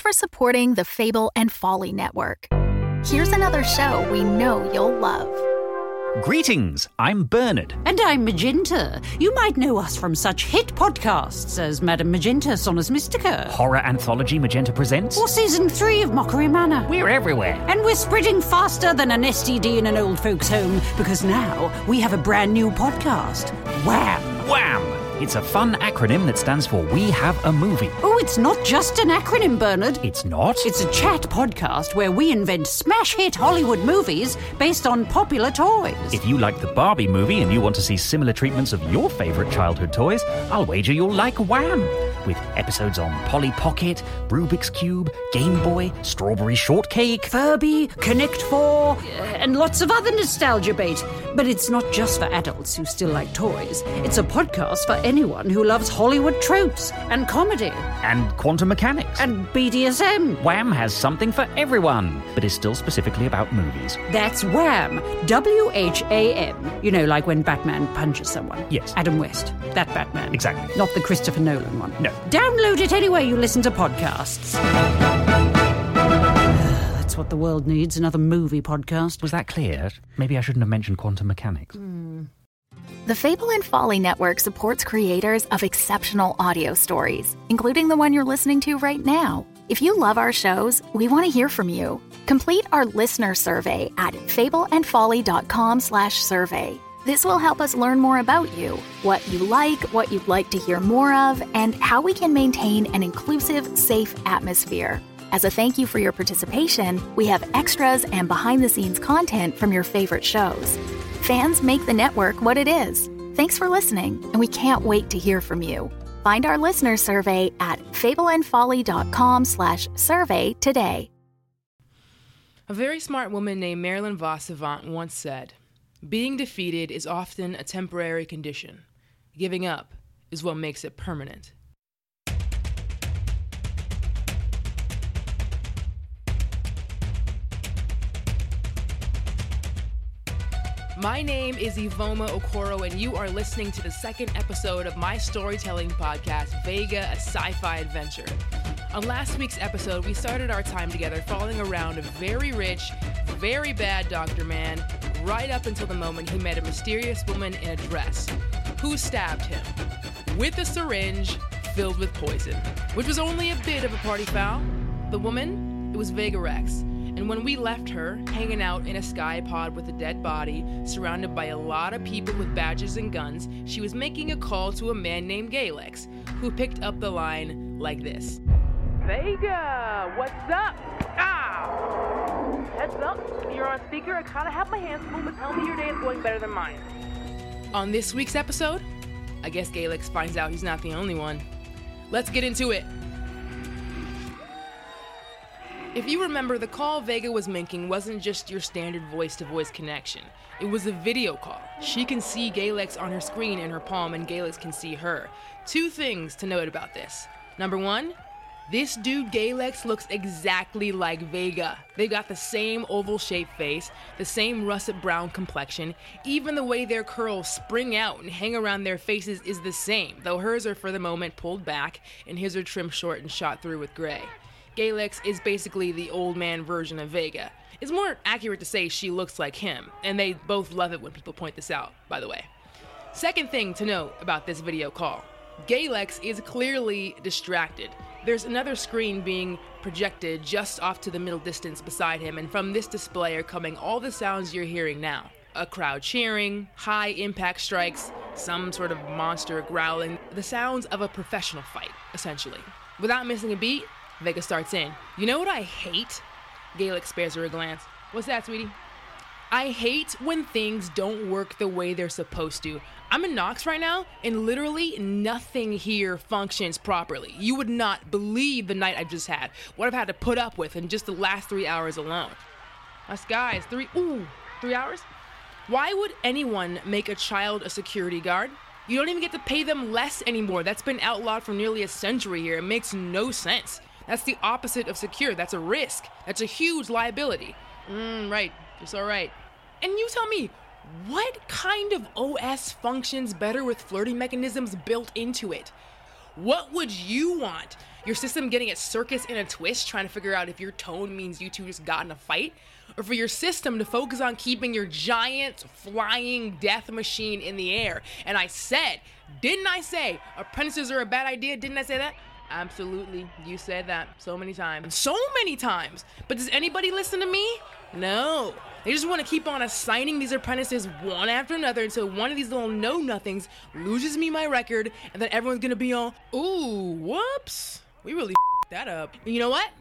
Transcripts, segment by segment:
for supporting the Fable and Folly Network. Here's another show we know you'll love. Greetings, I'm Bernard. And I'm Magenta. You might know us from such hit podcasts as Madame Magenta, Sonus Mystica. Horror anthology Magenta Presents. Or Season 3 of Mockery Manor. We're everywhere. And we're spreading faster than an STD in an old folks' home, because now we have a brand new podcast. Wham! Wham! It's a fun acronym that stands for We Have a Movie. Oh, it's not just an acronym, Bernard. It's not? It's a chat podcast where we invent smash hit Hollywood movies based on popular toys. If you like the Barbie movie and you want to see similar treatments of your favourite childhood toys, I'll wager you'll like Wham! With episodes on Polly Pocket, Rubik's Cube, Game Boy, Strawberry Shortcake, Furby, Connect 4, and lots of other nostalgia bait. But it's not just for adults who still like toys. It's a podcast for anyone who loves Hollywood tropes and comedy. And quantum mechanics. And BDSM. Wham! Has something for everyone, but is still specifically about movies. That's Wham! W-H-A-M. You know, like when Batman punches someone. Yes. Adam West. That Batman. Exactly. Not the Christopher Nolan one. No. Download it anywhere you listen to podcasts. That's what the world needs, another movie podcast. Was that clear? Maybe I shouldn't have mentioned quantum mechanics. The Fable and Folly Network supports creators of exceptional audio stories, including the one you're listening to right now. If you love our shows, we want to hear from you. Complete our listener survey at fableandfolly.com/survey. This will help us learn more about you, what you like, what you'd like to hear more of, and how we can maintain an inclusive, safe atmosphere. As a thank you for your participation, we have extras and behind-the-scenes content from your favorite shows. Fans make the network what it is. Thanks for listening, and we can't wait to hear from you. Find our listener survey at fableandfolly.com/survey today. A very smart woman named Marilyn Vos Savant once said, "Being defeated is often a temporary condition. Giving up is what makes it permanent." My name is Ivoma Okoro, and you are listening to the second episode of my storytelling podcast, Vega, a Sci-Fi Adventure. On last week's episode, we started our time together following around a very rich, very bad Dr. Man, right up until the moment he met a mysterious woman in a dress, who stabbed him with a syringe filled with poison, which was only a bit of a party foul. The woman, it was Vega Rex. And when we left her hanging out in a sky pod with a dead body, surrounded by a lot of people with badges and guns, she was making a call to a man named Galex, who picked up the line like this. "Vega, what's up? Ah! Heads up, you're on speaker. I kind of have my hands full, but tell me your day is going better than mine." On this week's episode, I guess Galex finds out he's not the only one. Let's get into it. If you remember, the call Vega was making wasn't just your standard voice-to-voice connection. It was a video call. She can see Galex on her screen in her palm, and Galex can see her. Two things to note about this. Number one, this dude Galex looks exactly like Vega. They've got the same oval-shaped face, the same russet brown complexion. Even the way their curls spring out and hang around their faces is the same, though hers are for the moment pulled back, and his are trimmed short and shot through with gray. Galex is basically the old man version of Vega. It's more accurate to say she looks like him, and they both love it when people point this out, by the way. Second thing to note about this video call, Galex is clearly distracted. There's another screen being projected just off to the middle distance beside him, and from this display are coming all the sounds you're hearing now. A crowd cheering, high impact strikes, some sort of monster growling, the sounds of a professional fight, essentially. Without missing a beat, Vega starts in. "You know what I hate?" Galex spares her a glance. "What's that, sweetie?" "I hate when things don't work the way they're supposed to. I'm in Knox right now, and literally nothing here functions properly. You would not believe the night I've just had. What I've had to put up with in just the last 3 hours alone." Us guys, 3 hours? Why would anyone make a child a security guard? You don't even get to pay them less anymore. That's been outlawed for nearly a century here. It makes no sense. That's the opposite of secure. That's a risk. That's a huge liability. Right. You're so right. And you tell me, what kind of OS functions better with flirting mechanisms built into it? What would you want? your system getting its circus in a twist, trying to figure out if your tone means you two just got in a fight, or for your system to focus on keeping your giant flying death machine in the air. And I said, didn't I say apprentices are a bad idea? Didn't I say that? Absolutely. You said that so many times. So many times. But does anybody listen to me? No. They just want to keep on assigning these apprentices one after another until one of these little know-nothings loses me my record, and then everyone's going to be on, ooh, whoops. We really that up. And you know what?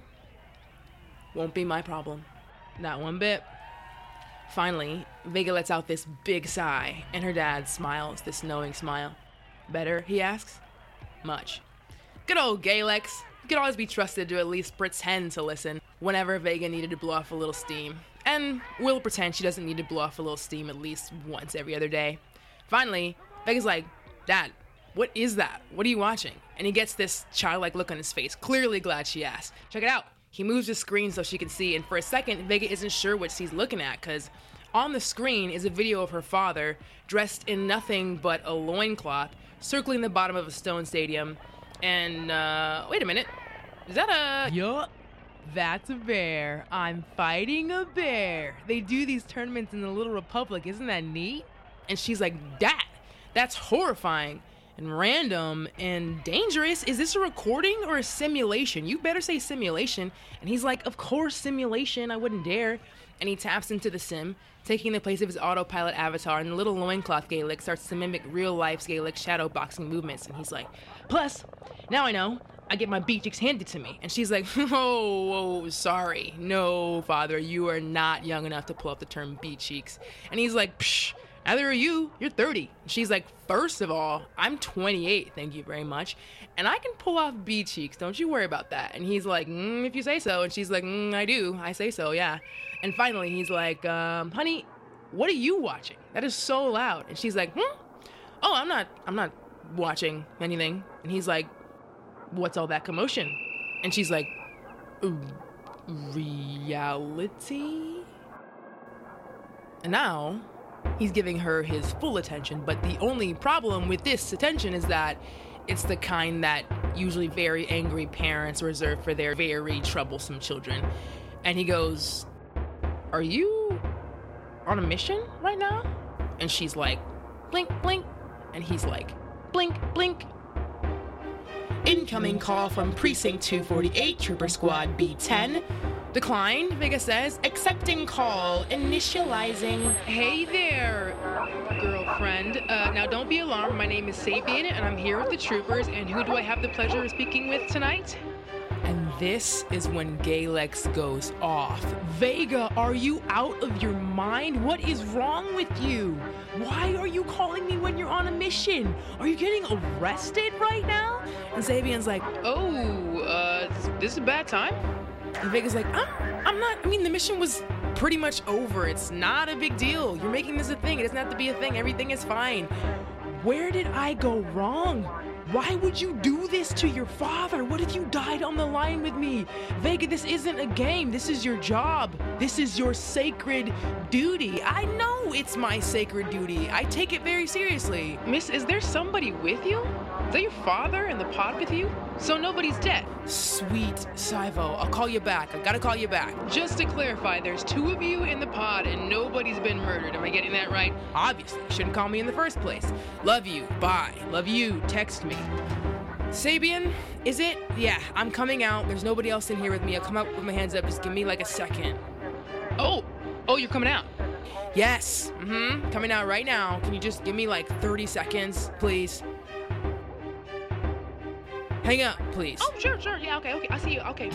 Won't be my problem. Not one bit. Finally, Vega lets out this big sigh, and her dad smiles, this knowing smile. Better, he asks? Much. Good old Galex. He could always be trusted to at least pretend to listen whenever Vega needed to blow off a little steam. And we'll pretend she doesn't need to blow off a little steam at least once every other day. Finally, Vega's like, Dad, what is that? What are you watching? And he gets this childlike look on his face, clearly glad she asked. Check it out. He moves the screen so she can see, and for a second, Vega isn't sure what she's looking at, because on the screen is a video of her father, dressed in nothing but a loincloth, circling the bottom of a stone stadium. And, wait a minute. Is that a... Yup. That's a bear. I'm fighting a bear. They do these tournaments in the Little Republic. Isn't that neat? And she's like, Dad, that's horrifying and random and dangerous. Is this a recording or a simulation? You better say simulation. And he's like, of course, simulation. I wouldn't dare. And he taps into the sim, taking the place of his autopilot avatar, and the little loincloth Gaelic starts to mimic real-life Gaelic shadow boxing movements. And he's like, plus, now I know. I get my beat cheeks handed to me. And she's like, oh, sorry. No, father, you are not young enough to pull up the term beat cheeks. And he's like, psh, neither are you. You're 30. And she's like, first of all, I'm 28, thank you very much. And I can pull off beat cheeks. Don't you worry about that. And he's like, if you say so. And she's like, I do. I say so, yeah. And finally, he's like, honey, what are you watching? That is so loud. And she's like, Oh, I'm not watching anything. And he's like, what's all that commotion? And she's like, reality? And now, he's giving her his full attention, but the only problem with this attention is that it's the kind that usually very angry parents reserve for their very troublesome children. And he goes, are you on a mission right now? And she's like, blink, blink. And he's like, blink, blink. Incoming call from Precinct 248, Trooper Squad B10. Declined, Vega says. Accepting call. Initializing. Hey there, girlfriend. Now don't be alarmed. My name is Sabian, and I'm here with the troopers. And who do I have the pleasure of speaking with tonight? And this is when Galex goes off. Vega, are you out of your mind? What is wrong with you? Why are you calling me when you're on a mission? Are you getting arrested right now? And Sabian's like, this is a bad time. And Vega's like, I'm not, the mission was pretty much over. It's not a big deal. You're making this a thing. It doesn't have to be a thing. Everything is fine. Where did I go wrong? Why would you do this to your father? What if you died on the line with me? Vega, this isn't a game. This is your job. This is your sacred duty. I know it's my sacred duty. I take it very seriously. Miss, is there somebody with you? Is that your father in the pod with you? So nobody's dead. Sweet Saivo, I'll call you back. I gotta call you back. Just to clarify, there's 2 of you in the pod and nobody's been murdered. Am I getting that right? Obviously, you shouldn't call me in the first place. Love you, bye. Love you, text me. Sabian, is it? Yeah, I'm coming out. There's nobody else in here with me. I'll come out with my hands up. Just give me like a second. Oh, you're coming out? Yes, coming out right now. Can you just give me like 30 seconds, please? Hang up, please. Oh, sure. Yeah, okay. I see you. Okay.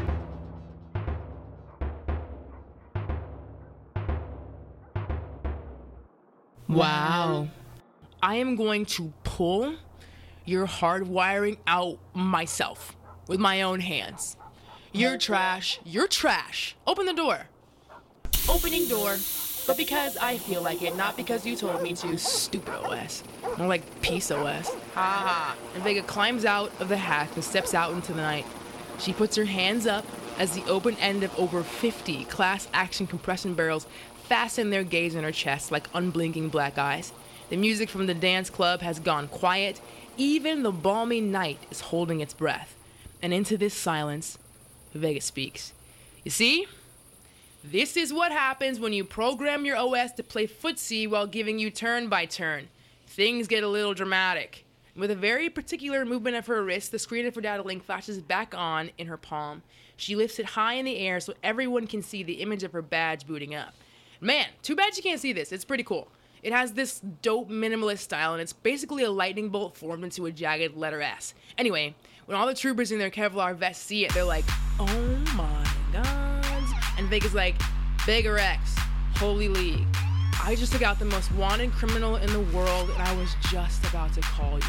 Wow. I am going to pull your hardwiring out myself with my own hands. You're trash. You're trash. Open the door. Opening door. But because I feel like it, not because you told me to. Stupid OS. More like peace OS. Ha ha. And Vega climbs out of the hatch and steps out into the night. She puts her hands up as the open end of over 50 class-action compression barrels fasten their gaze in her chest like unblinking black eyes. The music from the dance club has gone quiet. Even the balmy night is holding its breath. And into this silence, Vega speaks. You see? This is what happens when you program your OS to play footsie while giving you turn by turn. Things get a little dramatic. With a very particular movement of her wrist, the screen of her data link flashes back on in her palm. She lifts it high in the air so everyone can see the image of her badge booting up. Man, too bad you can't see this. It's pretty cool. It has this dope minimalist style, and it's basically a lightning bolt formed into a jagged letter S. Anyway, when all the troopers in their Kevlar vests see it, they're like, oh my god. And Vega's like, Vega Rex, Holy League. I just took out the most wanted criminal in the world, and I was just about to call you.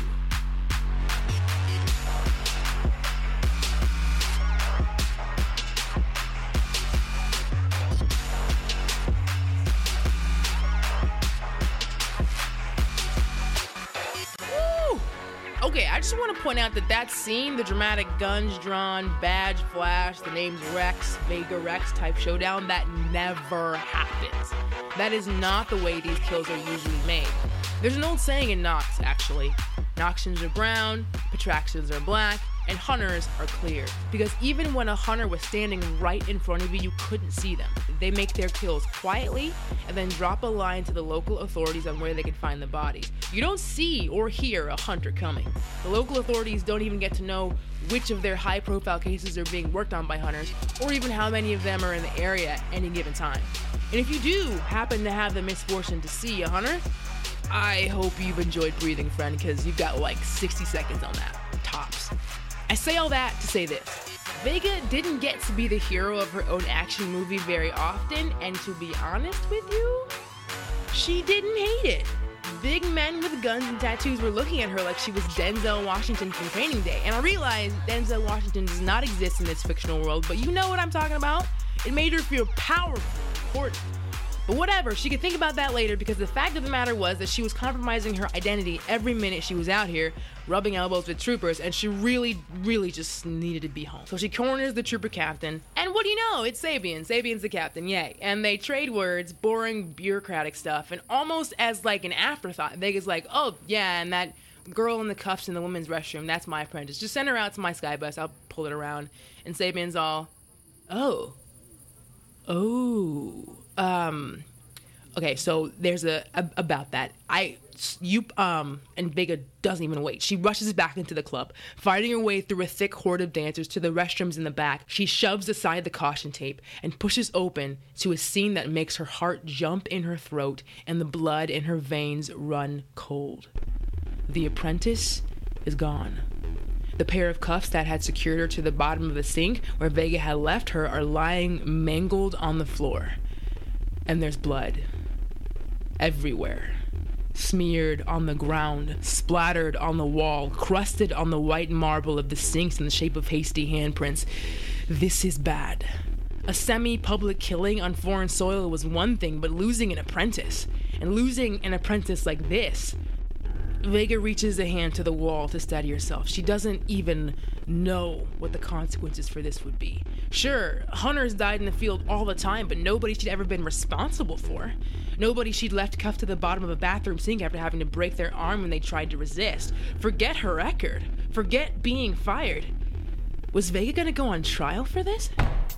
Okay, I just want to point out that scene, the dramatic guns drawn, badge flash, the name's Rex, Vega Rex type showdown, that never happens. That is not the way these kills are usually made. There's an old saying in Nox, actually. Noxians are brown, Petraxians are black, and hunters are clear. Because even when a hunter was standing right in front of you, you couldn't see them. They make their kills quietly and then drop a line to the local authorities on where they can find the bodies. You don't see or hear a hunter coming. The local authorities don't even get to know which of their high-profile cases are being worked on by hunters, or even how many of them are in the area at any given time. And if you do happen to have the misfortune to see a hunter, I hope you've enjoyed breathing, friend, because you've got like 60 seconds on that, tops. I say all that to say this. Vega didn't get to be the hero of her own action movie very often, and to be honest with you, she didn't hate it. Big men with guns and tattoos were looking at her like she was Denzel Washington from Training Day, and I realize Denzel Washington does not exist in this fictional world, but you know what I'm talking about. It made her feel powerful, important. But whatever, she could think about that later, because the fact of the matter was that she was compromising her identity every minute she was out here, rubbing elbows with troopers, and she really just needed to be home. So she corners the trooper captain, and what do you know? It's Sabian. Sabian's the captain, yay. And they trade words, boring bureaucratic stuff, and almost as like an afterthought, Vega's like, oh yeah, and that girl in the cuffs in the women's restroom, that's my apprentice. Just send her out to my skybus, I'll pull it around. And Sabian's all, okay, so there's about that. And Vega doesn't even wait. She rushes back into the club, fighting her way through a thick horde of dancers to the restrooms in the back. She shoves aside the caution tape and pushes open to a scene that makes her heart jump in her throat and the blood in her veins run cold. The apprentice is gone. The pair of cuffs that had secured her to the bottom of the sink where Vega had left her are lying mangled on the floor. And there's blood everywhere. Smeared on the ground, splattered on the wall, crusted on the white marble of the sinks in the shape of hasty handprints. This is bad. A semi-public killing on foreign soil was one thing, but losing an apprentice, and losing an apprentice like this. Vega reaches a hand to the wall to steady herself. She doesn't even know what the consequences for this would be. Sure, hunters died in the field all the time, but nobody she'd ever been responsible for. Nobody she'd left cuffed to the bottom of a bathroom sink after having to break their arm when they tried to resist. Forget her record. Forget being fired. Was Vega gonna go on trial for this?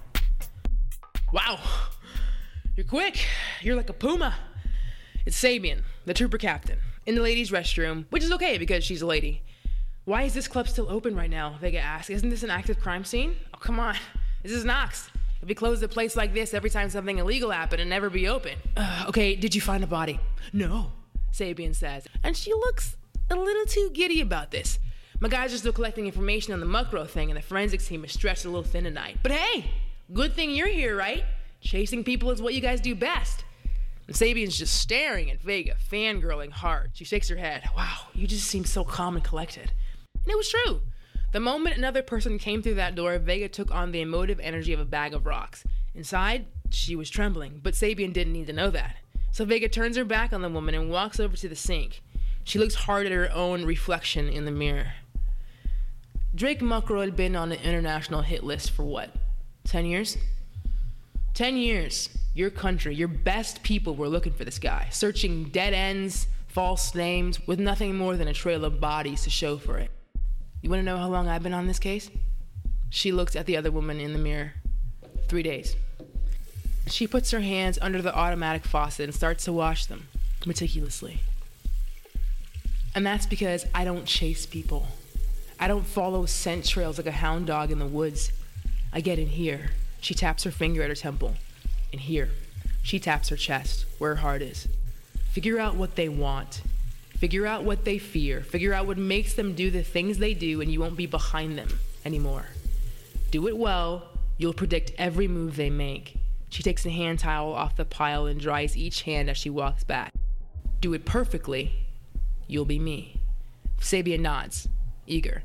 Wow. You're quick. You're like a puma. It's Sabian, the trooper captain, in the ladies' restroom, which is okay because she's a lady. Why is this club still open right now? Vega asks. Isn't this an active crime scene? Oh, come on. This is Nox. If we closed a place like this every time something illegal happened, it'd never be open. Okay, did you find a body? No, Sabian says. And she looks a little too giddy about this. My guys are still collecting information on the Muckrow thing, and the forensics team is stretched a little thin tonight. But hey, good thing you're here, right? Chasing people is what you guys do best. And Sabian's just staring at Vega, fangirling hard. She shakes her head. Wow, you just seem so calm and collected. And it was true. The moment another person came through that door, Vega took on the emotive energy of a bag of rocks. Inside, she was trembling, but Sabian didn't need to know that. So Vega turns her back on the woman and walks over to the sink. She looks hard at her own reflection in the mirror. Drake Muckrow had been on the international hit list for what? 10 years? 10 years. Your country, your best people were looking for this guy, searching dead ends, false names, with nothing more than a trail of bodies to show for it. You want to know how long I've been on this case? She looks at the other woman in the mirror. 3 days. She puts her hands under the automatic faucet and starts to wash them meticulously. And that's because I don't chase people. I don't follow scent trails like a hound dog in the woods. I get in here. She taps her finger at her temple. In here. She taps her chest, where her heart is. Figure out what they want. Figure out what they fear. Figure out what makes them do the things they do, and you won't be behind them anymore. Do it well. You'll predict every move they make. She takes a hand towel off the pile and dries each hand as she walks back. Do it perfectly. You'll be me. Sabian nods, eager.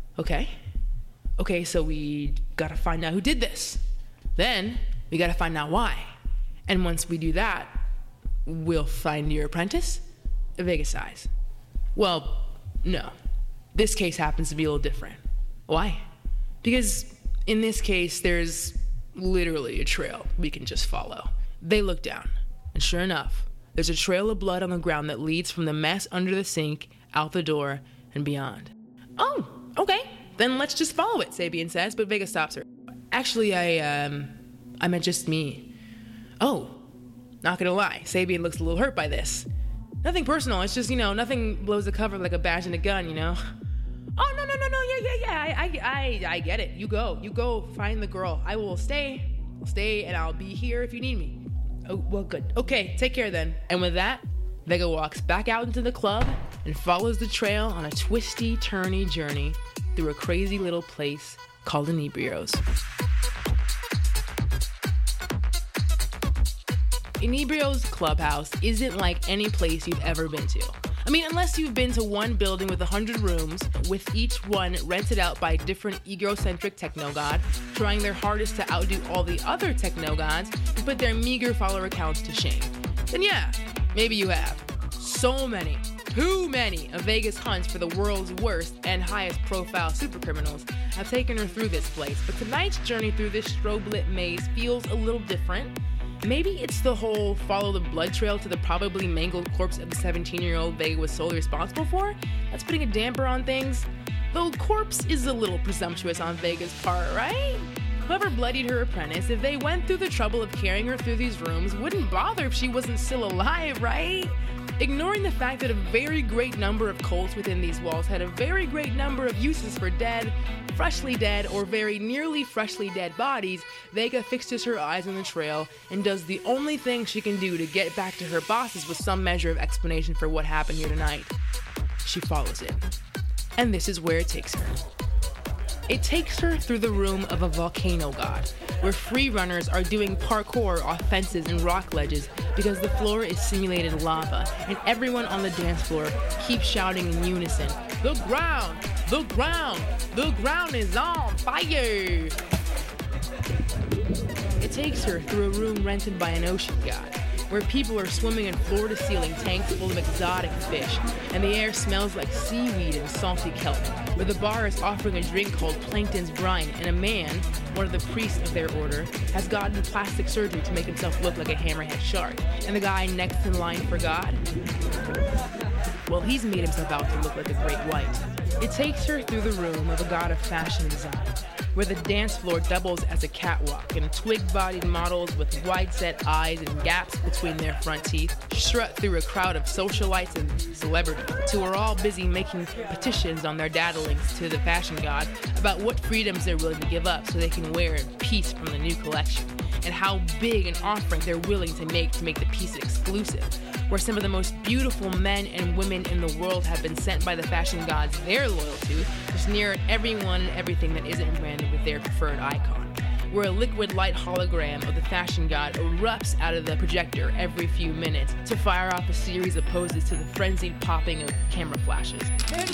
Okay, so we gotta find out who did this. Then we gotta find out why. And once we do that, we'll find your apprentice? Vega sighs. Well, no. This case happens to be a little different. Why? Because in this case, there's literally a trail we can just follow. They look down, and sure enough, there's a trail of blood on the ground that leads from the mess under the sink, out the door, and beyond. Oh, okay. Then let's just follow it, Sabian says, but Vega stops her. Actually, I meant just me. Oh, not gonna lie, Sabian looks a little hurt by this. Nothing personal, it's just, nothing blows the cover like a badge and a gun, Oh, no, yeah, I get it. You go, find the girl. I will stay, and I'll be here if you need me. Oh, well, good. Okay, take care then. And with that, Vega walks back out into the club and follows the trail on a twisty, turny journey through a crazy little place called Inebrios. Inebrios Clubhouse isn't like any place you've ever been to. I mean, unless you've been to one building with 100 rooms, with each one rented out by a different egocentric techno-god, trying their hardest to outdo all the other techno-gods and put their meager follower counts to shame. Then yeah, maybe you have. So many, too many of Vega's hunts for the world's worst and highest profile supercriminals have taken her through this place, but tonight's journey through this strobe-lit maze feels a little different. Maybe it's the whole follow the blood trail to the probably mangled corpse of the 17-year-old Vega was solely responsible for that's putting a damper on things. Though corpse is a little presumptuous on Vega's part, right? Whoever bloodied her apprentice, if they went through the trouble of carrying her through these rooms, wouldn't bother if she wasn't still alive, right? Ignoring the fact that a very great number of cults within these walls had a very great number of uses for dead, freshly dead, or very nearly freshly dead bodies, Vega fixes her eyes on the trail and does the only thing she can do to get back to her bosses with some measure of explanation for what happened here tonight. She follows it. And this is where it takes her. It takes her through the room of a volcano god, where free runners are doing parkour off fences and rock ledges because the floor is simulated lava, and everyone on the dance floor keeps shouting in unison, "The ground! The ground! The ground is on fire!" It takes her through a room rented by an ocean god, where people are swimming in floor-to-ceiling tanks full of exotic fish, and the air smells like seaweed and salty kelp, where the bar is offering a drink called Plankton's Brine, and a man, one of the priests of their order, has gotten plastic surgery to make himself look like a hammerhead shark, and the guy next in line for God, well, he's made himself out to look like a great white. It takes her through the room of a god of fashion design, where the dance floor doubles as a catwalk, and twig-bodied models with wide-set eyes and gaps between their front teeth strut through a crowd of socialites and celebrities who are all busy making petitions on their data links to the fashion god about what freedoms they're willing to give up so they can wear a piece from the new collection, and how big an offering they're willing to make the piece exclusive, where some of the most beautiful men and women in the world have been sent by the fashion gods they're loyal to sneer at everyone and everything that isn't branded with their preferred icon, where a liquid light hologram of the fashion god erupts out of the projector every few minutes to fire off a series of poses to the frenzied popping of camera flashes.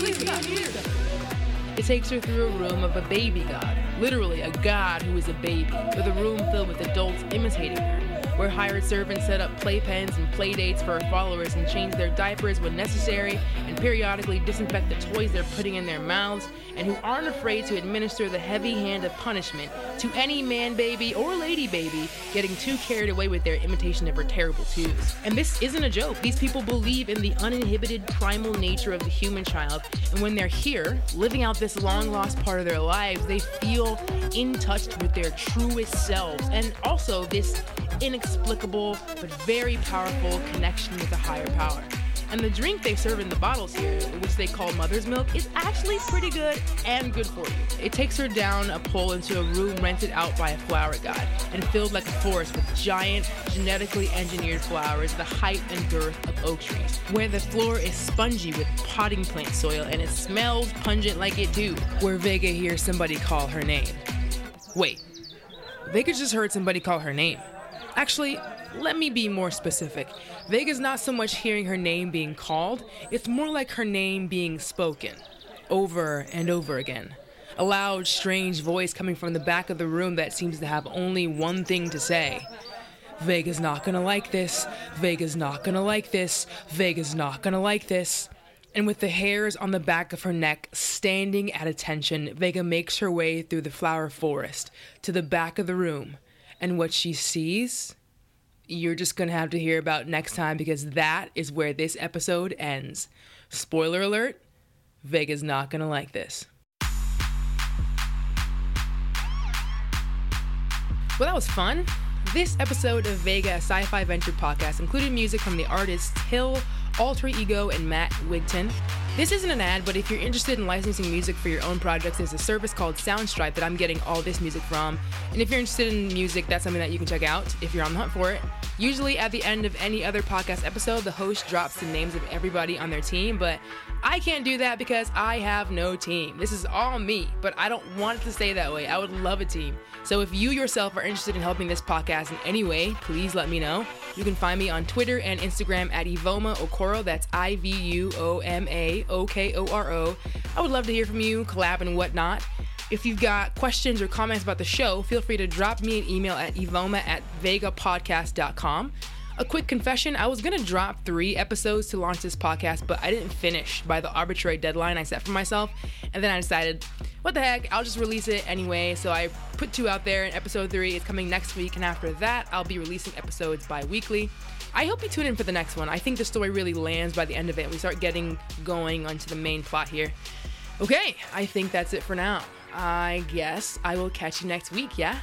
It takes her through a room of a baby god, literally a god who is a baby, with a room filled with adults imitating her, where hired servants set up playpens and play dates for her followers and change their diapers when necessary and periodically disinfect the toys they're putting in their mouths, and who aren't afraid to administer the heavy hand of punishment to any man baby or lady baby getting too carried away with their imitation of her terrible twos. And this isn't a joke. These people believe in the uninhibited primal nature of the human child, and when they're here, living out this long-lost part of their lives, they feel in touch with their truest selves, and also this inexplicable but very powerful connection with a higher power. And the drink they serve in the bottles here, which they call mother's milk, is actually pretty good and good for you. It takes her down a pole into a room rented out by a flower god and filled like a forest with giant, genetically engineered flowers the height and girth of oak trees, where the floor is spongy with potting plant soil and it smells pungent like it do, where Vega hears somebody call her name. Wait, Vega just heard somebody call her name. Actually, let me be more specific. Vega's not so much hearing her name being called, it's more like her name being spoken, over and over again. A loud, strange voice coming from the back of the room that seems to have only one thing to say. Vega's not gonna like this. Vega's not gonna like this. Vega's not gonna like this. And with the hairs on the back of her neck standing at attention, Vega makes her way through the flower forest to the back of the room. And what she sees, you're just going to have to hear about next time, because that is where this episode ends. Spoiler alert, Vega's not going to like this. Well, that was fun. This episode of Vega, a sci-fi venture podcast, included music from the artists Hill, Alter Ego, and Matt Wigton. This isn't an ad, but if you're interested in licensing music for your own projects, there's a service called Soundstripe that I'm getting all this music from. And if you're interested in music, that's something that you can check out if you're on the hunt for it. Usually at the end of any other podcast episode, the host drops the names of everybody on their team, but I can't do that because I have no team. This is all me, but I don't want it to stay that way. I would love a team. So if you yourself are interested in helping this podcast in any way, please let me know. You can find me on Twitter and Instagram at Ivoma Okoro. That's IVUOMAOKORO. I would love to hear from you, collab and whatnot. If you've got questions or comments about the show, feel free to drop me an email at ivoma@vegapodcast.com. A quick confession, I was going to drop 3 episodes to launch this podcast, but I didn't finish by the arbitrary deadline I set for myself, and then I decided, what the heck, I'll just release it anyway, so I put 2 out there, and episode 3 is coming next week, and after that, I'll be releasing episodes bi-weekly. I hope you tune in for the next one. I think the story really lands by the end of it. We start getting going onto the main plot here. Okay, I think that's it for now. I guess I will catch you next week, yeah?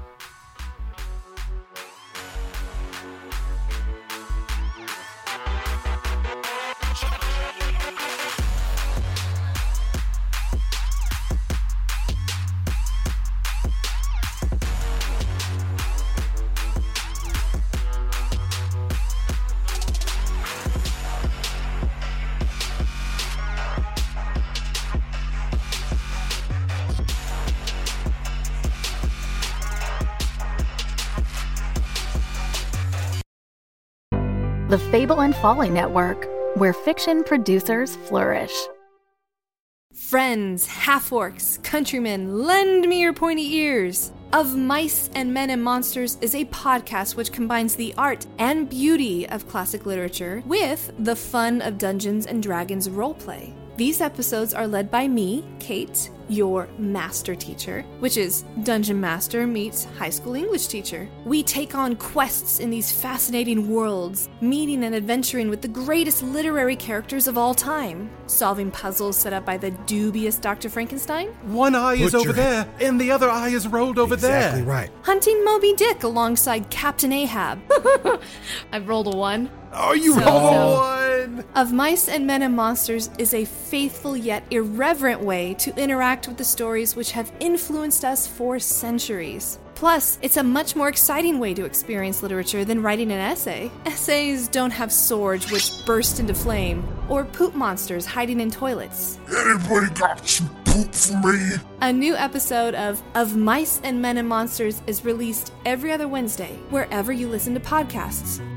The Fable and Folly Network, where fiction producers flourish. Friends, half-orcs, countrymen, lend me your pointy ears. Of Mice and Men and Monsters is a podcast which combines the art and beauty of classic literature with the fun of Dungeons and Dragons roleplay. These episodes are led by me, Kate, your master teacher, which is Dungeon Master meets high school English teacher. We take on quests in these fascinating worlds, meeting and adventuring with the greatest literary characters of all time, solving puzzles set up by the dubious Dr. Frankenstein. One eye is over there, and the other eye is rolled over there. Exactly right. Hunting Moby Dick alongside Captain Ahab. I've rolled a 1. Oh, you rolled one! Of Mice and Men and Monsters is a faithful yet irreverent way to interact with the stories which have influenced us for centuries. Plus, it's a much more exciting way to experience literature than writing an essay. Essays don't have swords which burst into flame, or poop monsters hiding in toilets. Anybody got some poop for me? A new episode of Mice and Men and Monsters is released every other Wednesday, wherever you listen to podcasts.